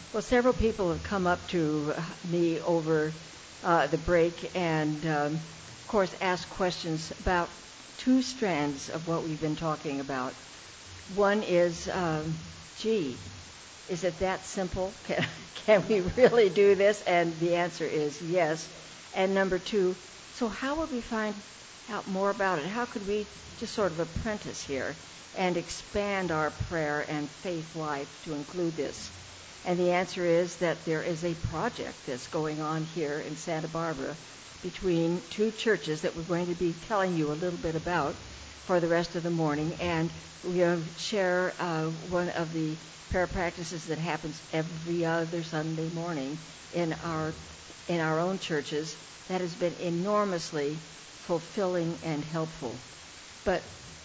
Well, several people have come up to me over the break and, of course, asked questions about two strands of what we've been talking about. One is, gee, is it that simple? Can we really do this? And the answer is yes. And number two, so how would we find out more about it? How could we just sort of apprentice here and expand our prayer and faith life to include this? And the answer is that there is a project that's going on here in Santa Barbara between two churches that we're going to be telling you a little bit about for the rest of the morning. And we're going to share one of the prayer practices that happens every other Sunday morning in our own churches that has been enormously fulfilling and helpful. But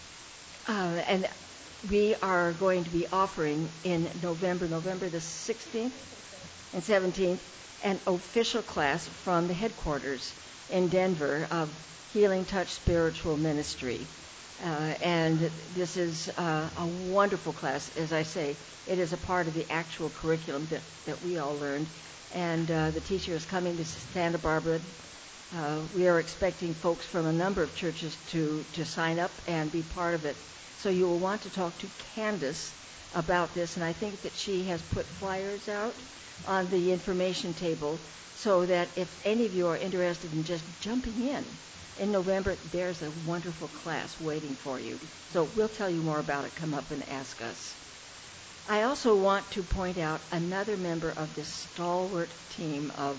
and we are going to be offering in November the 16th and 17th, an official class from the headquarters in Denver of Healing Touch Spiritual Ministry. And this is a wonderful class. As I say, it is a part of the actual curriculum that we all learned. And the teacher is coming to Santa Barbara. We are expecting folks from a number of churches to sign up and be part of it. So you will want to talk to Candace about this, and I think that she has put flyers out on the information table so that if any of you are interested in just jumping in November, there's a wonderful class waiting for you. So we'll tell you more about it. Come up and ask us. I also want to point out another member of this stalwart team of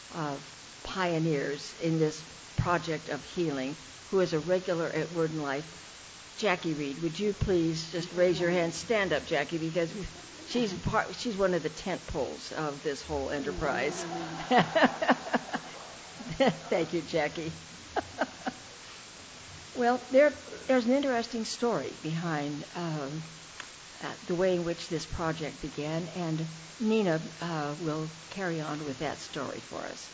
pioneers in this project of healing, who is a regular at Word and Life. Jackie Reed, would you please just raise your hand? Stand up, Jackie, because she's one of the tent poles of this whole enterprise. Thank you, Jackie. Well, there's an interesting story behind the way in which this project began, and Nina will carry on with that story for us.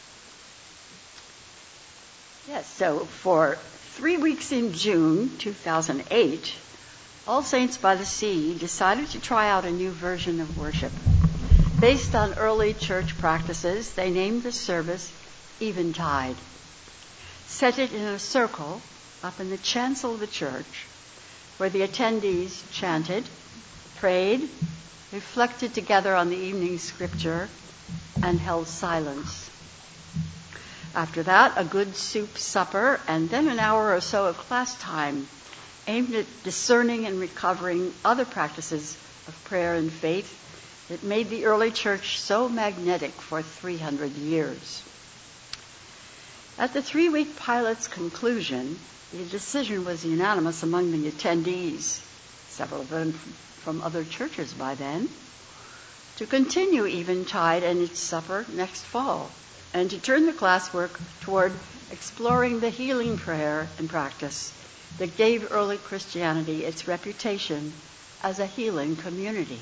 Yes, so for 3 weeks in June 2008, All Saints by the Sea decided to try out a new version of worship. Based on early church practices, they named the service Eventide. Set it in a circle up in the chancel of the church, where the attendees chanted, prayed, reflected together on the evening scripture, and held silence. After that, a good soup supper, and then an hour or so of class time aimed at discerning and recovering other practices of prayer and faith that made the early church so magnetic for 300 years. At the 3-week pilot's conclusion, the decision was unanimous among the attendees, several of them from other churches by then, to continue Eventide and its supper next fall, and to turn the classwork toward exploring the healing prayer and practice that gave early Christianity its reputation as a healing community.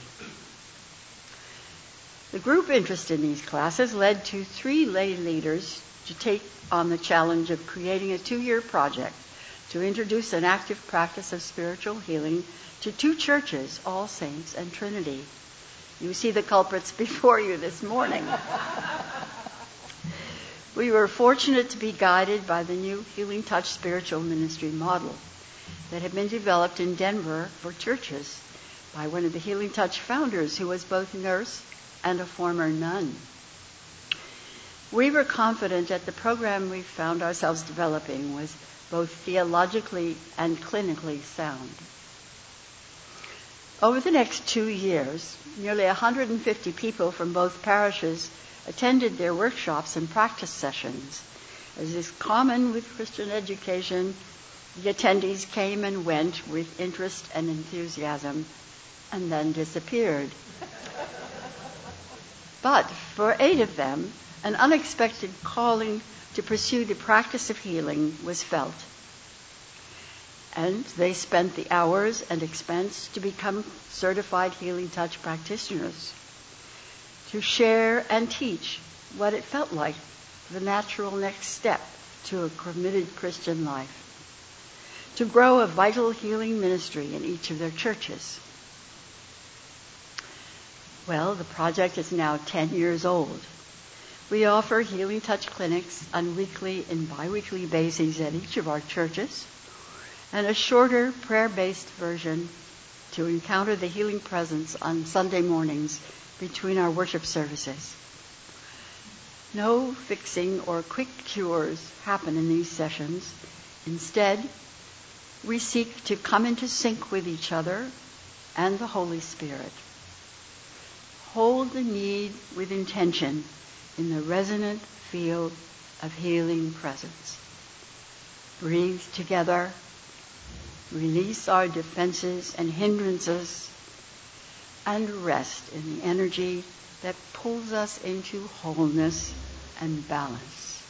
The group interest in these classes led to 3 lay leaders to take on the challenge of creating a 2-year project to introduce an active practice of spiritual healing to 2 churches, All Saints and Trinity. You see the culprits before you this morning. We were fortunate to be guided by the new Healing Touch spiritual ministry model that had been developed in Denver for churches by one of the Healing Touch founders, who was both nurse and a former nun. We were confident that the program we found ourselves developing was both theologically and clinically sound. Over the next 2 years, nearly 150 people from both parishes attended their workshops and practice sessions. As is common with Christian education, the attendees came and went with interest and enthusiasm and then disappeared. But for 8 of them, an unexpected calling to pursue the practice of healing was felt. And they spent the hours and expense to become certified Healing Touch practitioners, to share and teach what it felt like, the natural next step to a committed Christian life, to grow a vital healing ministry in each of their churches. Well, the project is now 10 years old. We offer Healing Touch clinics on weekly and biweekly bases at each of our churches, and a shorter prayer-based version to encounter the healing presence on Sunday mornings between our worship services. No fixing or quick cures happen in these sessions. Instead, we seek to come into sync with each other and the Holy Spirit. Hold the need with intention in the resonant field of healing presence. Breathe together. Release our defenses and hindrances, and rest in the energy that pulls us into wholeness and balance.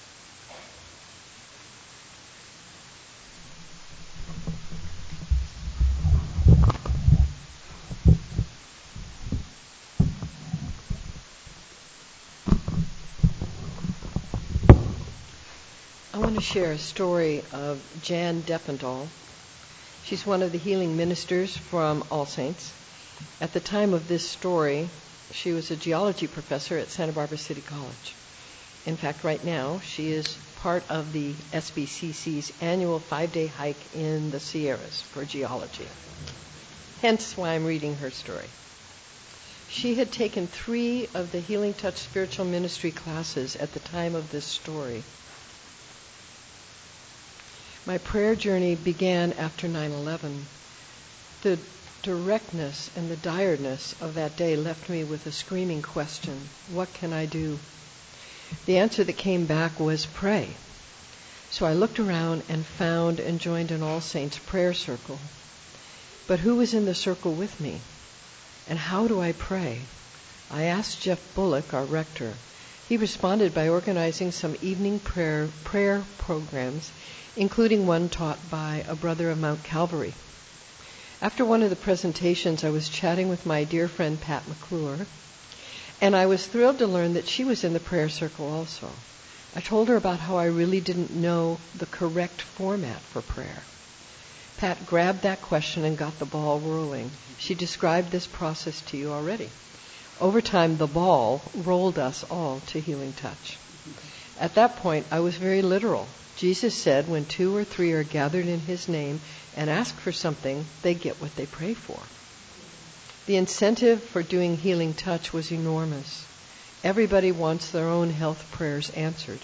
I want to share a story of Jan Deppendahl. She's one of the healing ministers from All Saints. At the time of this story, she was a geology professor at Santa Barbara City College. In fact, right now, she is part of the SBCC's annual 5-day hike in the Sierras for geology. Hence why I'm reading her story. She had taken 3 of the Healing Touch spiritual ministry classes at the time of this story. My prayer journey began after 9/11. The directness and the direness of that day left me with a screaming question: what can I do? The answer that came back was pray. So I looked around and found and joined an All Saints prayer circle. But who was in the circle with me? And how do I pray? I asked Jeff Bullock, our rector. He responded by organizing some evening prayer programs, including one taught by a brother of Mount Calvary. After one of the presentations, I was chatting with my dear friend Pat McClure, and I was thrilled to learn that she was in the prayer circle also. I told her about how I really didn't know the correct format for prayer. Pat grabbed that question and got the ball rolling. She described this process to you already. Over time, the ball rolled us all to Healing Touch. At that point, I was very literal. Jesus said, when 2 or 3 are gathered in his name and ask for something, they get what they pray for. The incentive for doing Healing Touch was enormous. Everybody wants their own health prayers answered.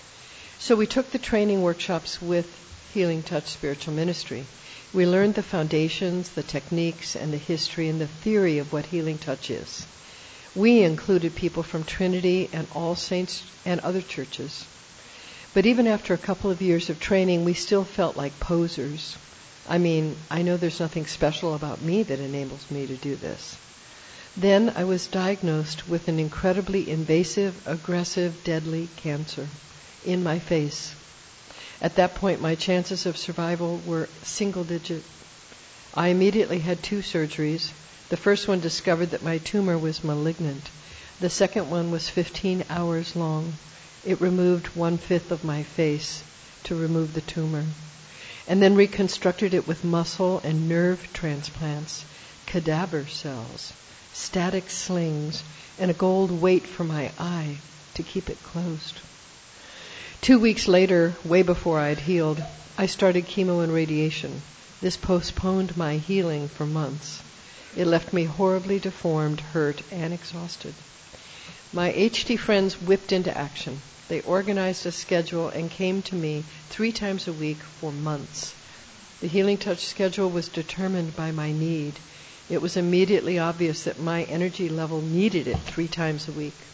So we took the training workshops with Healing Touch Spiritual Ministry. We learned the foundations, the techniques, and the history and the theory of what Healing Touch is. We included people from Trinity and All Saints and other churches. But even after a couple of years of training, we still felt like posers. I mean, I know there's nothing special about me that enables me to do this. Then I was diagnosed with an incredibly invasive, aggressive, deadly cancer in my face. At that point, my chances of survival were single digit. I immediately had 2 surgeries. The first one discovered that my tumor was malignant. The second one was 15 hours long. It removed 1/5 of my face to remove the tumor, and then reconstructed it with muscle and nerve transplants, cadaver cells, static slings, and a gold weight for my eye to keep it closed. 2 weeks later, way before I'd healed, I started chemo and radiation. This postponed my healing for months. It left me horribly deformed, hurt, and exhausted. My HD friends whipped into action. They organized a schedule and came to me 3 times a week for months. The Healing Touch schedule was determined by my need. It was immediately obvious that my energy level needed it 3 times a week.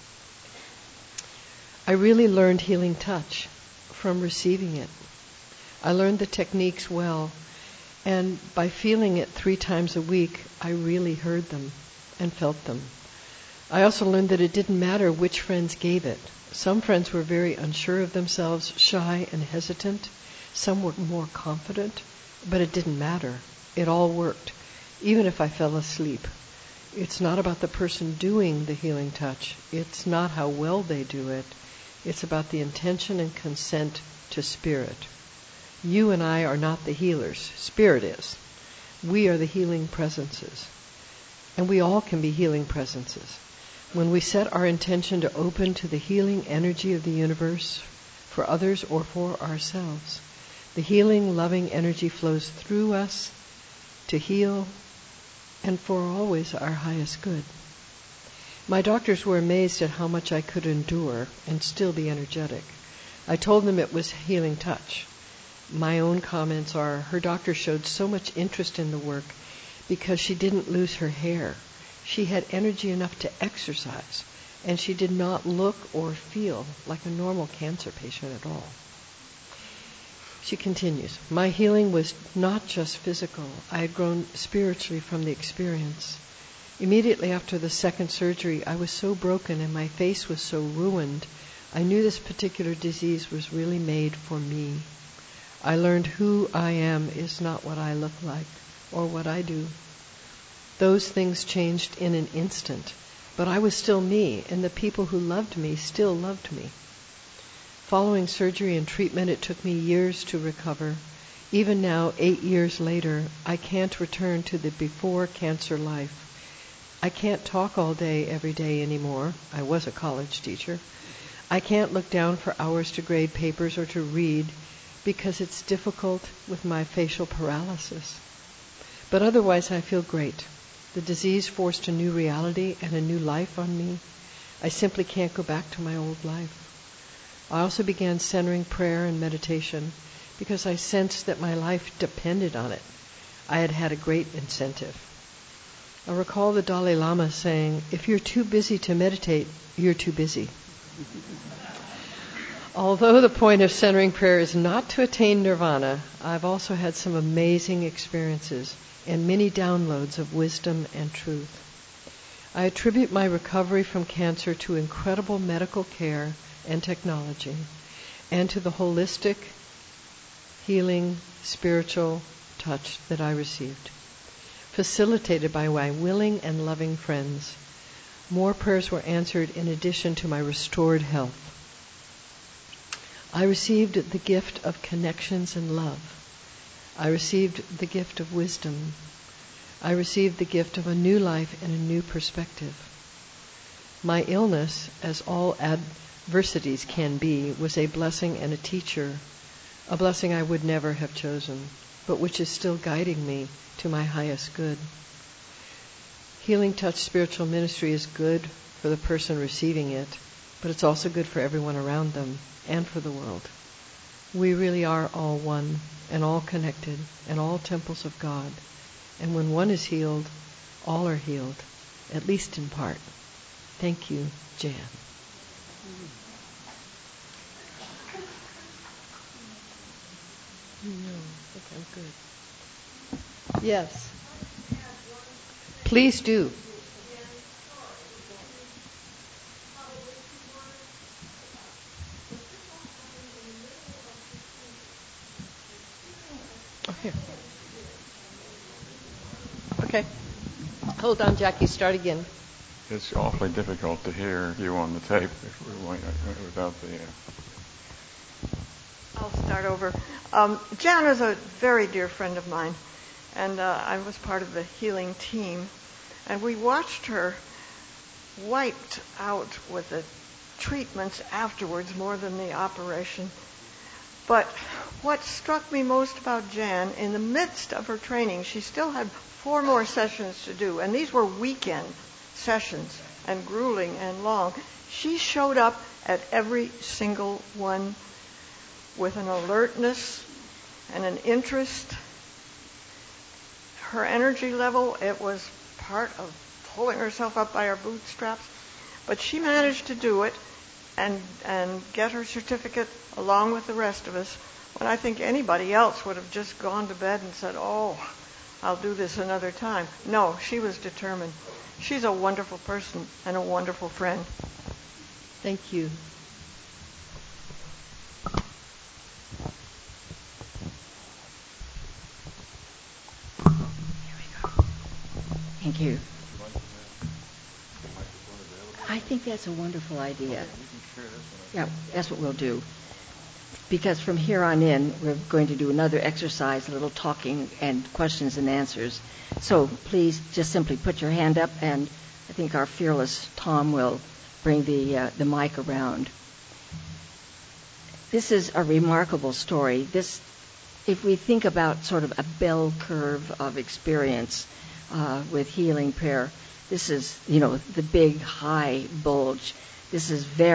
I really learned Healing Touch from receiving it. I learned the techniques well, and by feeling it 3 times a week, I really heard them and felt them. I also learned that it didn't matter which friends gave it. Some friends were very unsure of themselves, shy and hesitant. Some were more confident, but it didn't matter. It all worked, even if I fell asleep. It's not about the person doing the Healing Touch. It's not how well they do it. It's about the intention and consent to Spirit. You and I are not the healers. Spirit is. We are the healing presences. And we all can be healing presences. When we set our intention to open to the healing energy of the universe for others or for ourselves, the healing, loving energy flows through us to heal and for always our highest good. My doctors were amazed at how much I could endure and still be energetic. I told them it was healing touch. My own comments are, her doctor showed so much interest in the work because she didn't lose her hair. She had energy enough to exercise, and she did not look or feel like a normal cancer patient at all. She continues, my healing was not just physical. I had grown spiritually from the experience. Immediately after the second surgery, I was so broken and my face was so ruined, I knew this particular disease was really made for me. I learned who I am is not what I look like or what I do. Those things changed in an instant, but I was still me, and the people who loved me still loved me. Following surgery and treatment, it took me years to recover. Even now, 8 years later, I can't return to the before cancer life. I can't talk all day, every day anymore. I was a college teacher. I can't look down for hours to grade papers or to read because it's difficult with my facial paralysis. But otherwise, I feel great. The disease forced a new reality and a new life on me. I simply can't go back to my old life. I also began centering prayer and meditation because I sensed that my life depended on it. I had had a great incentive. I recall the Dalai Lama saying, if you're too busy to meditate, you're too busy. Although the point of centering prayer is not to attain nirvana, I've also had some amazing experiences and many downloads of wisdom and truth. I attribute my recovery from cancer to incredible medical care and technology, and to the holistic, healing, spiritual touch that I received. Facilitated by my willing and loving friends, more prayers were answered in addition to my restored health. I received the gift of connections and love. I received the gift of wisdom. I received the gift of a new life and a new perspective. My illness, as all adversities can be, was a blessing and a teacher, a blessing I would never have chosen, but which is still guiding me to my highest good. Healing Touch Spiritual Ministry is good for the person receiving it, but it's also good for everyone around them and for the world. We really are all one and all connected and all temples of God. And when one is healed, all are healed, at least in part. Thank you, Jan. No, I think I'm good. Yes. Please do. Okay. Okay. Hold on, Jackie. Start again. It's awfully difficult to hear you on the tape without the... I'll start over. Jan is a very dear friend of mine, and I was part of the healing team. And we watched her wiped out with the treatments afterwards more than the operation. But what struck me most about Jan, in the midst of her training, she still had 4 more sessions to do, and these were weekend sessions and grueling and long. She showed up at every single one with an alertness and an interest. Her energy level, it was part of pulling herself up by her bootstraps, but she managed to do it and get her certificate along with the rest of us, when I think anybody else would have just gone to bed and said, oh, I'll do this another time. No, she was determined. She's a wonderful person and a wonderful friend. Thank you. Thank you. I think that's a wonderful idea. Yeah, that's what we'll do. because from here on in, we're going to do another exercise, a little talking and questions and answers. So please just simply put your hand up, and I think our fearless Tom will bring the mic around. This is a remarkable story. This, if we think about sort of a bell curve of experience with healing prayer, this is, the big high bulge. This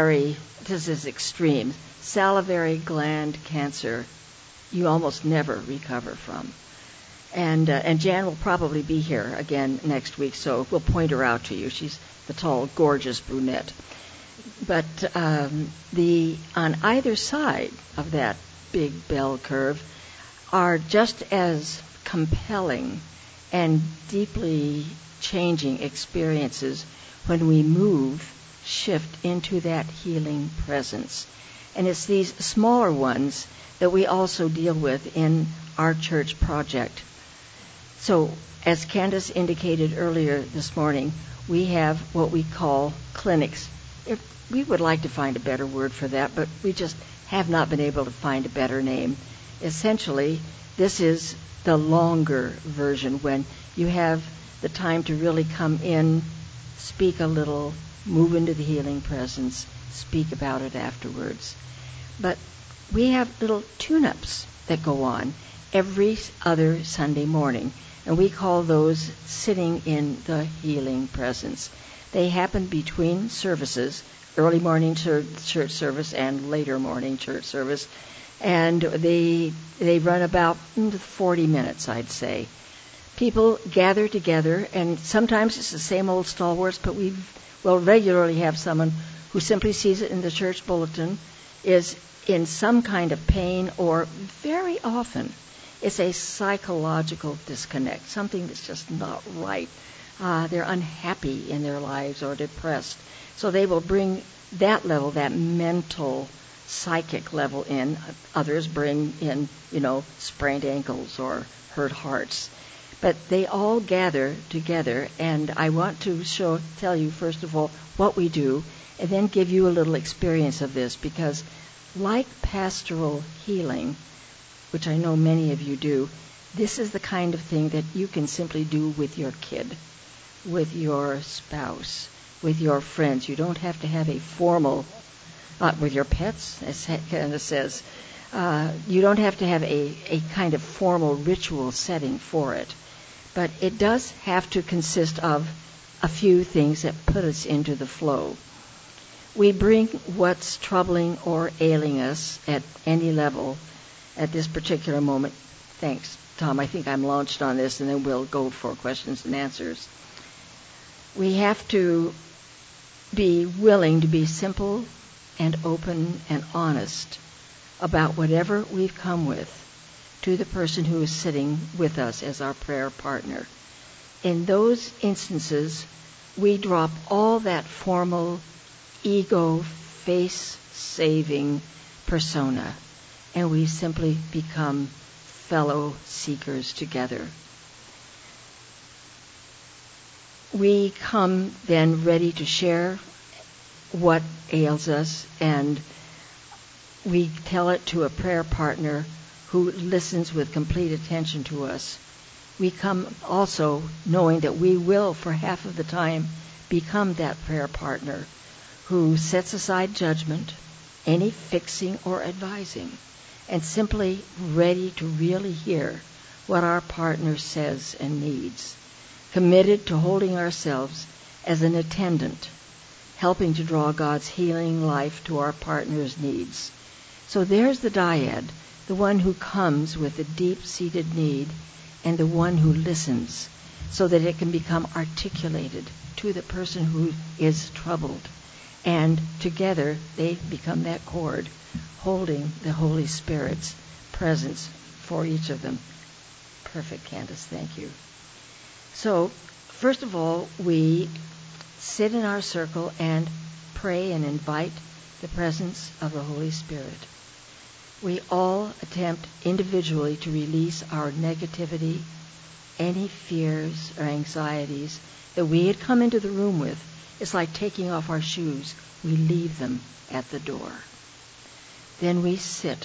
is extreme. Salivary gland cancer, you almost never recover from. And Jan will probably be here again next week, so we'll point her out to you. She's the tall, gorgeous brunette. But on either side of that big bell curve are just as compelling and deeply changing experiences when we shift into that healing presence. And it's these smaller ones that we also deal with in our church project. So, as Candace indicated earlier this morning, we have what we call clinics. We would like to find a better word for that, but we just have not been able to find a better name. Essentially, this is the longer version when you have the time to really come in, speak a little, move into the healing presence, speak about it afterwards. But we have little tune-ups that go on every other Sunday morning, and we call those sitting in the healing presence. They happen between services, early morning church service and later morning church service, and they run about 40 minutes, I'd say. People gather together, and sometimes it's the same old stalwarts, but we'll regularly have someone who simply sees it in the church bulletin, is in some kind of pain, or very often it's a psychological disconnect, something that's just not right. They're unhappy in their lives or depressed. So they will bring that level, that mental, psychic level in. Others bring in, sprained ankles or hurt hearts. But they all gather together, and I want to tell you, first of all, what we do, and then give you a little experience of this, because like pastoral healing, which I know many of you do, this is the kind of thing that you can simply do with your kid, with your spouse, with your friends. You don't have to have a formal, with your pets, as Candace says, you don't have to have a kind of formal ritual setting for it. But it does have to consist of a few things that put us into the flow. We bring what's troubling or ailing us at any level at this particular moment. Thanks, Tom. I think I'm launched on this, and then we'll go for questions and answers. We have to be willing to be simple and open and honest about whatever we've come with to the person who is sitting with us as our prayer partner. In those instances, we drop all that formal, ego, face-saving persona, and we simply become fellow seekers together. We come then ready to share what ails us, and we tell it to a prayer partner who listens with complete attention to us. We come also knowing that we will, for half of the time, become that prayer partner who sets aside judgment, any fixing or advising, and simply ready to really hear what our partner says and needs, committed to holding ourselves as an attendant, helping to draw God's healing life to our partner's needs. So there's the dyad, the one who comes with a deep-seated need, and the one who listens so that it can become articulated to the person who is troubled. And together they become that cord holding the Holy Spirit's presence for each of them. Perfect, Candace. Thank you. So, first of all, we sit in our circle and pray and invite the presence of the Holy Spirit. We all attempt individually to release our negativity, any fears or anxieties that we had come into the room with. It's like taking off our shoes. We leave them at the door. Then we sit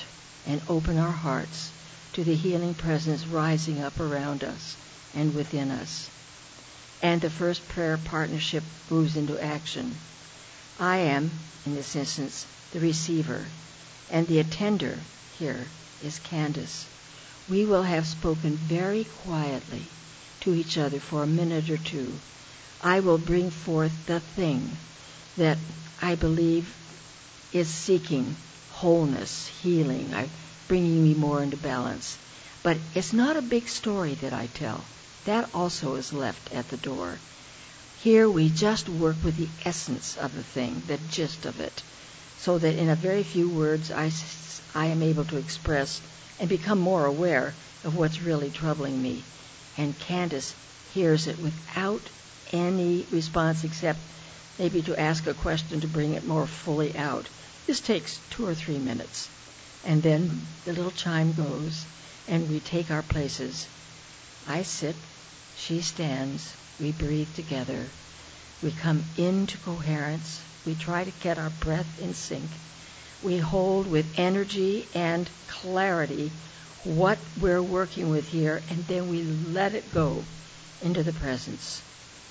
and open our hearts to the healing presence rising up around us and within us. And the first prayer partnership moves into action. I am, in this instance, the receiver, and the attender here is Candace. We will have spoken very quietly to each other for a minute or two. I will bring forth the thing that I believe is seeking wholeness, healing, bringing me more into balance. But it's not a big story that I tell. That also is left at the door. Here we just work with the essence of the thing, the gist of it, so that in a very few words I am able to express and become more aware of what's really troubling me. And Candace hears it without any response except maybe to ask a question to bring it more fully out. This takes 2 or 3 minutes. And then the little chime goes, and we take our places. I sit, she stands, we breathe together. We come into coherence. We try to get our breath in sync. We hold with energy and clarity what we're working with here, and then we let it go into the presence.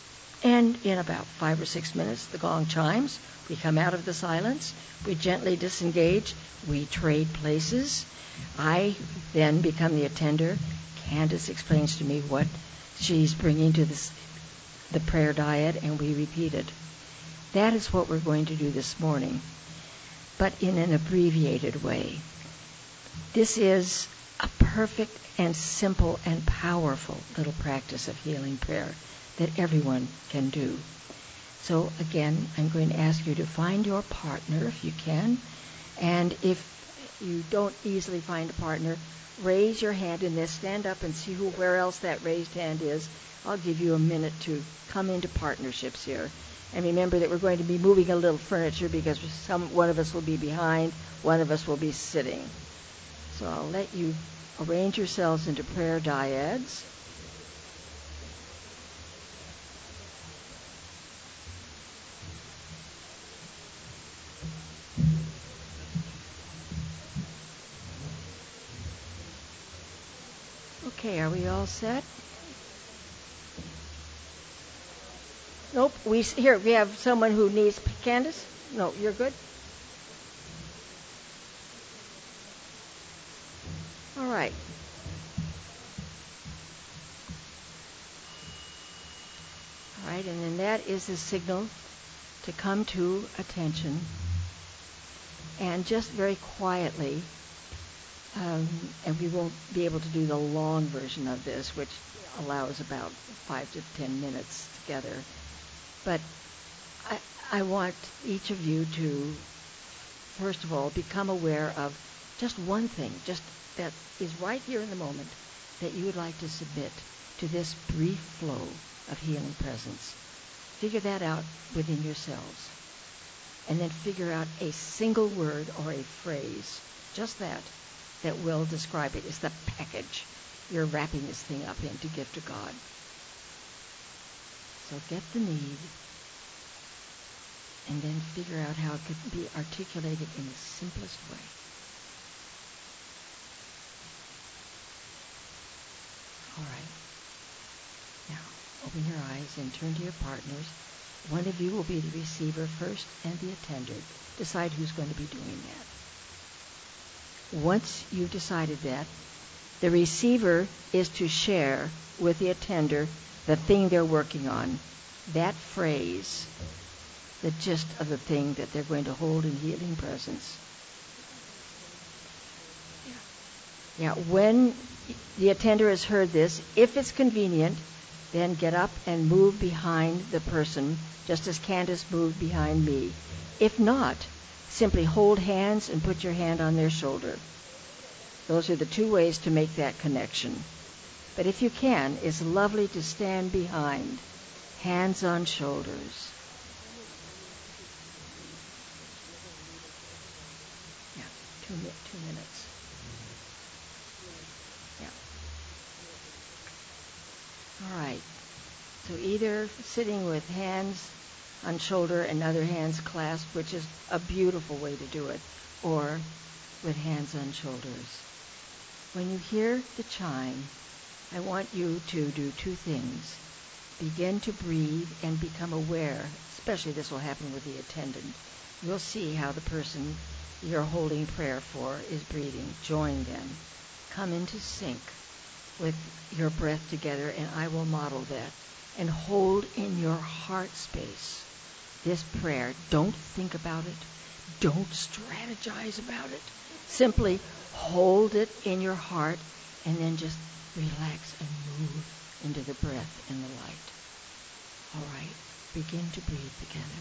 And in about 5 or 6 minutes, the gong chimes. We come out of the silence. We gently disengage. We trade places. I then become the attender. Candace explains to me what she's bringing to the prayer diet, and we repeat it. That is what we're going to do this morning, but in an abbreviated way. This is a perfect and simple and powerful little practice of healing prayer that everyone can do. So again, I'm going to ask you to find your partner if you can, and if you don't easily find a partner, raise your hand and then stand up and see where else that raised hand is. I'll give you a minute to come into partnerships here. And remember that we're going to be moving a little furniture because one of us will be behind, one of us will be sitting. So I'll let you arrange yourselves into prayer dyads. Okay, are we all set? Nope. We have someone who needs Candace. No, you're good. All right. All right, and then that is the signal to come to attention, and just very quietly. And we won't be able to do the long version of this, which allows about 5 to 10 minutes together. But I want each of you to, first of all, become aware of just one thing, just that is right here in the moment, that you would like to submit to this brief flow of healing presence. Figure that out within yourselves. And then figure out a single word or a phrase, just that will describe it. It's the package you're wrapping this thing up in to give to God. So get the need, and then figure out how it could be articulated in the simplest way. All right. Now, open your eyes and turn to your partners. One of you will be the receiver first and the attender. Decide who's going to be doing that. Once you've decided that, the receiver is to share with the attender the thing they're working on. That phrase, the gist of the thing that they're going to hold in healing presence. Yeah, when the attender has heard this, if it's convenient, then get up and move behind the person, just as Candace moved behind me. If not, simply hold hands and put your hand on their shoulder. Those are the 2 ways to make that connection. But if you can, it's lovely to stand behind, hands on shoulders. Yeah, 2 minutes. Yeah. All right. So either sitting with hands on shoulder and other hands clasped, which is a beautiful way to do it, or with hands on shoulders. When you hear the chime, I want you to do two things. Begin to breathe and become aware, especially this will happen with the attendant. You'll see how the person you're holding prayer for is breathing. Join them. Come into sync with your breath together, and I will model that. And hold in your heart space this prayer. Don't think about it. Don't strategize about it. Simply hold it in your heart and then just relax and move into the breath and the light. All right, begin to breathe together.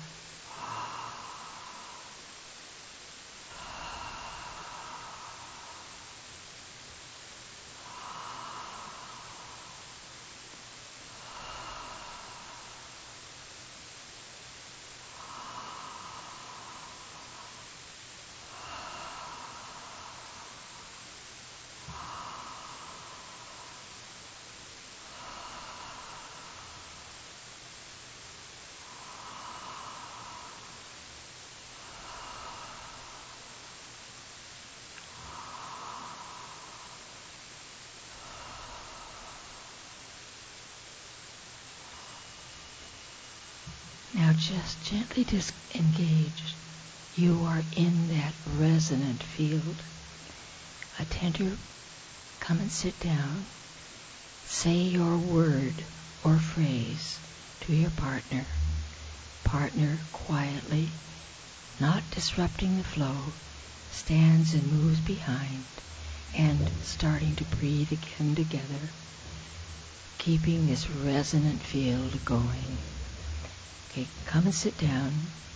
Now just gently disengage. You are in that resonant field. Attender, come and sit down. Say your word or phrase to your partner. Partner quietly, not disrupting the flow, stands and moves behind and starting to breathe again together, keeping this resonant field going. Okay, come and sit down.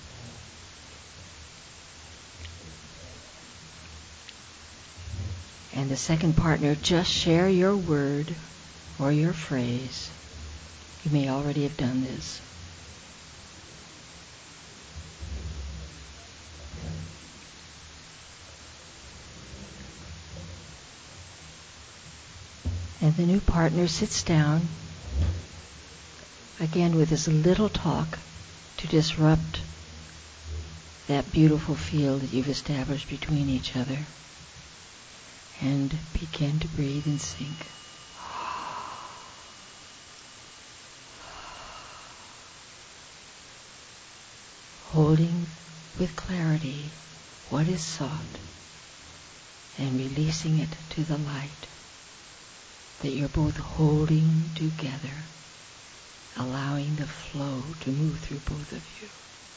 And the second partner, just share your word or your phrase. You may already have done this. And the new partner sits down, again with this little talk to disrupt that beautiful field that you've established between each other. And begin to breathe in sync. Holding with clarity what is sought and releasing it to the light that you're both holding together, allowing the flow to move through both of you.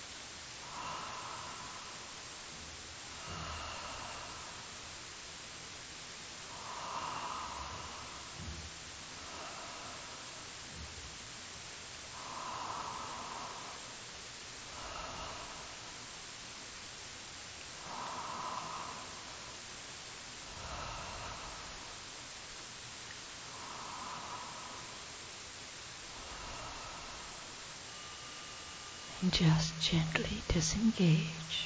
And just gently disengage.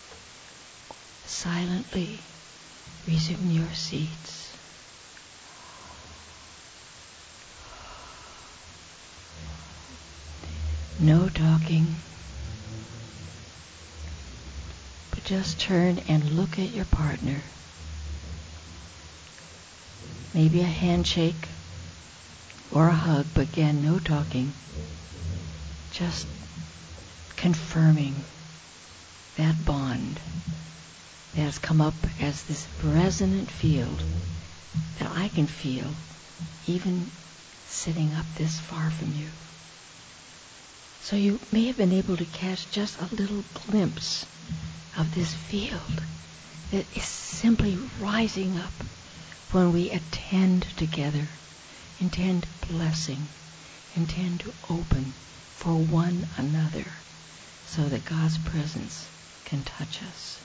Silently resume your seats. No talking, but just turn and look at your partner. Maybe a handshake or a hug, but again, no talking. Just confirming that bond that has come up as this resonant field that I can feel even sitting up this far from you. So you may have been able to catch just a little glimpse of this field that is simply rising up when we attend together, intend blessing, intend to open for one another, so that God's presence can touch us.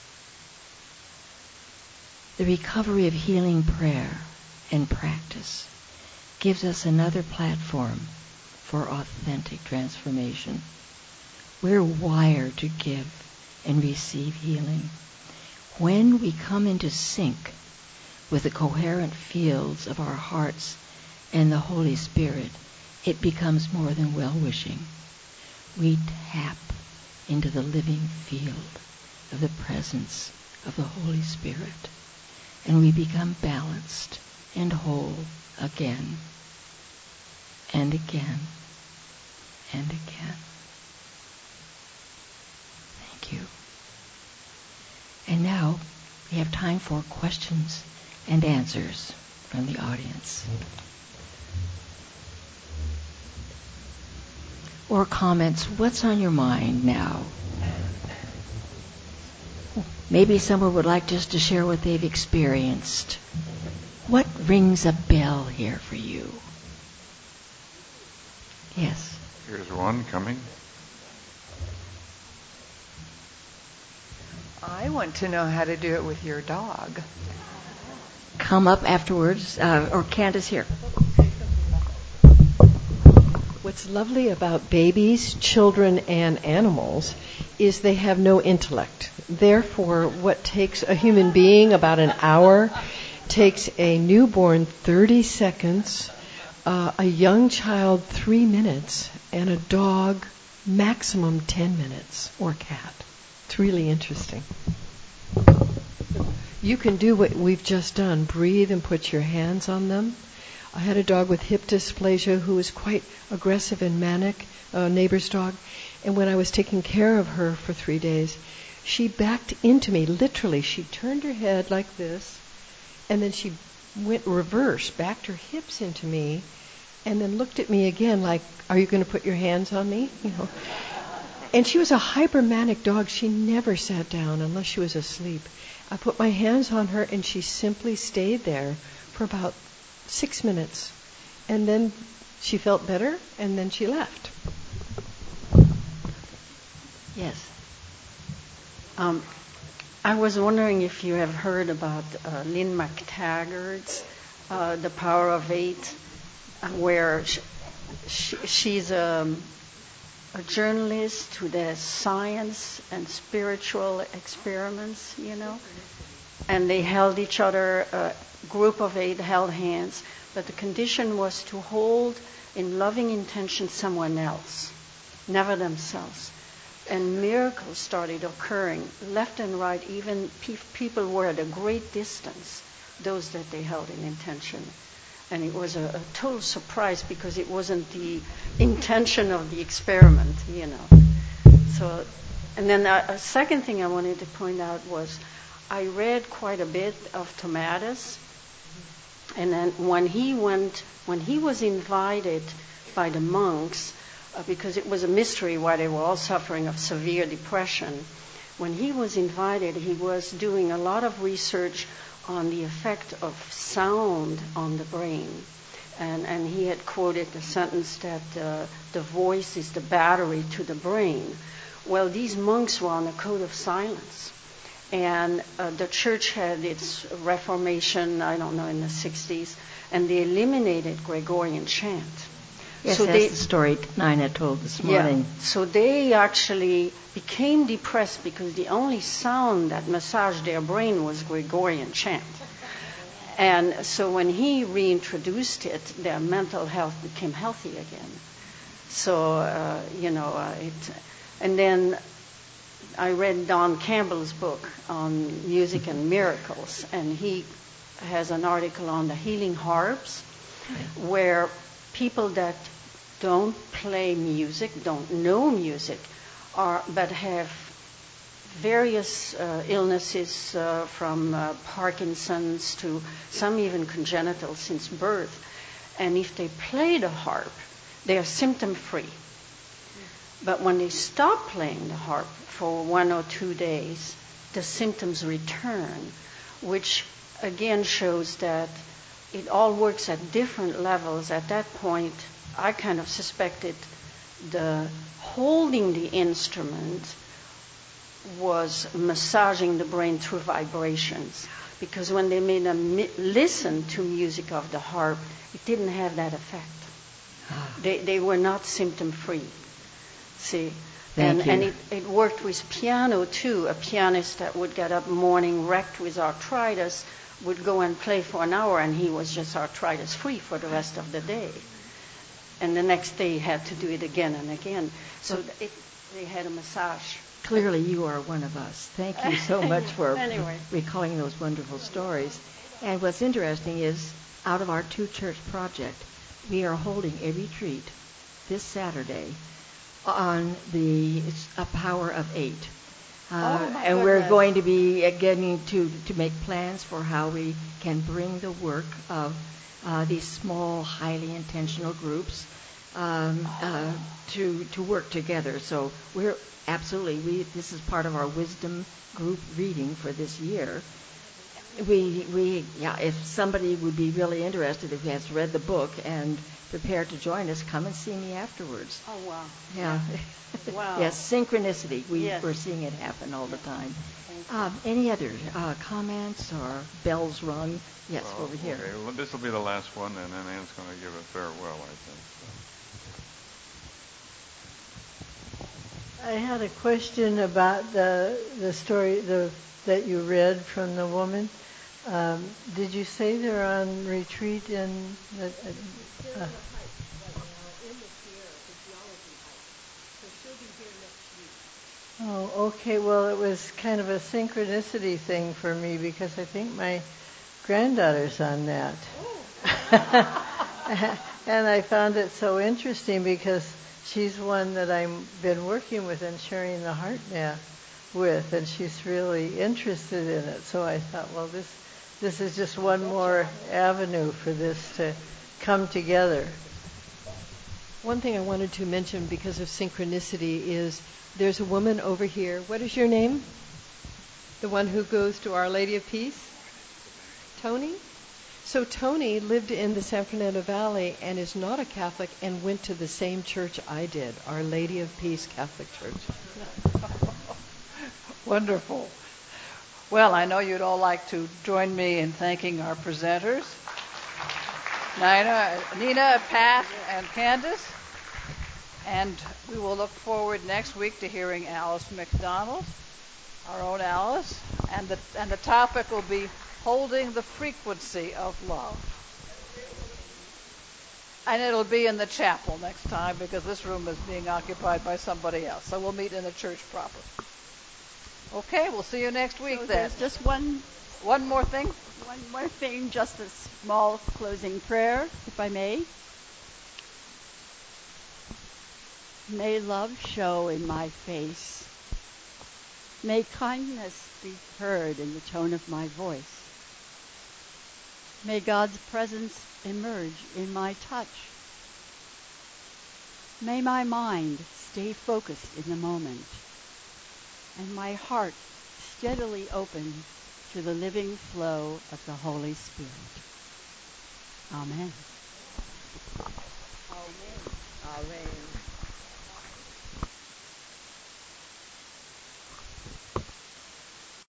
The recovery of healing prayer and practice gives us another platform for authentic transformation. We're wired to give and receive healing. When we come into sync with the coherent fields of our hearts and the Holy Spirit, it becomes more than well-wishing. We tap into the living field of the presence of the Holy Spirit, and we become balanced and whole again and again and again. Thank you. And now we have time for questions and answers from the audience. Or comments. What's on your mind now? Maybe someone would like just to share what they've experienced. What rings a bell here for you? Yes. Here's one coming. I want to know how to do it with your dog. Come up afterwards, or Candace here. What's lovely about babies, children, and animals is they have no intellect. Therefore, what takes a human being about an hour takes a newborn 30 seconds, a young child 3 minutes, and a dog maximum 10 minutes, or cat. It's really interesting. You can do what we've just done. Breathe and put your hands on them. I had a dog with hip dysplasia who was quite aggressive and manic, a neighbor's dog. And when I was taking care of her for 3 days, she backed into me. Literally, she turned her head like this, and then she went reverse, backed her hips into me, and then looked at me again like, are you going to put your hands on me? You know. And she was a hypermanic dog. She never sat down unless she was asleep. I put my hands on her, and she simply stayed there for about 6 minutes. And then she felt better, and then she left. Yes. I was wondering if you have heard about Lynn McTaggart's The Power of Eight, where she's a journalist who does science and spiritual experiments, you know. And they held each other, a group of 8 held hands, but the condition was to hold in loving intention someone else, never themselves. And miracles started occurring left and right. Even people were at a great distance, those that they held in intention. And it was a total surprise because it wasn't the intention of the experiment, you know. So, and then a second thing I wanted to point out was I read quite a bit of Tomatis. And then when he was invited by the monks, because it was a mystery why they were all suffering of severe depression, when he was invited, he was doing a lot of research on the effect of sound on the brain. And he had quoted the sentence that the voice is the battery to the brain. Well, these monks were on a code of silence. And the church had its Reformation, I don't know, in the 60s, and they eliminated Gregorian chant. Yes, so that's the story Nina told this morning. Yeah, so they actually became depressed because the only sound that massaged their brain was Gregorian chant. And so when he reintroduced it, their mental health became healthy again. So, and then I read Don Campbell's book on music and miracles, and he has an article on the healing harps, where people that don't play music, don't know music, but have various illnesses from Parkinson's to some even congenital since birth. And if they play the harp, they are symptom-free. But when they stop playing the harp for 1 or 2 days, the symptoms return, which again shows that it all works at different levels. At that point, I kind of suspected the holding the instrument was massaging the brain through vibrations. Because when they made them listen to music of the harp, it didn't have that effect. They were not symptom-free. See? And it worked with piano, too. A pianist that would get up morning wrecked with arthritis would go and play for an hour, and he was just arthritis-free for the rest of the day. And the next day he had to do it again and again. So they had a massage. Clearly, you are one of us. Thank you so much for Anyway. recalling those wonderful stories. And what's interesting is, out of our two-church project, we are holding a retreat this Saturday on the Power of Eight. And we're goodness. going to be getting to make plans for how we can bring the work of these small, highly intentional groups to work together. So we're absolutely, this is part of our wisdom group reading for this year. If somebody would be really interested, if he has read the book and prepared to join us, come and see me afterwards. Oh, wow. Yeah. Wow. Yes, synchronicity. Yes. We're seeing it happen all the time. Any other comments or bells rung? Yes, over here. Okay, well, this will be the last one, and then Ann's going to give a farewell, I think. I had a question about the story that you read from the woman. Did you say they're on retreat in the... Oh, okay. Well, it was kind of a synchronicity thing for me because I think my granddaughter's on that. And I found it so interesting because she's one that I've been working with and sharing the HeartMath with, and she's really interested in it. So I thought, well, this is just one more avenue for this to come together. One thing I wanted to mention because of synchronicity is there's a woman over here. What is your name? The one who goes to Our Lady of Peace? Tony? So Tony lived in the San Fernando Valley and is not a Catholic and went to the same church I did, Our Lady of Peace Catholic Church. Wonderful. Well, I know you'd all like to join me in thanking our presenters, Nina, Pat, and Candace. And we will look forward next week to hearing Alice McDonald, our own Alice, and the topic will be holding the frequency of love. And it'll be in the chapel next time because this room is being occupied by somebody else. So we'll meet in the church proper. Okay, we'll see you next week then. There's just one more thing. One more thing, just a small closing prayer, if I may. May love show in my face. May kindness be heard in the tone of my voice. May God's presence emerge in my touch. May my mind stay focused in the moment, and my heart steadily open to the living flow of the Holy Spirit. Amen. Amen. Amen.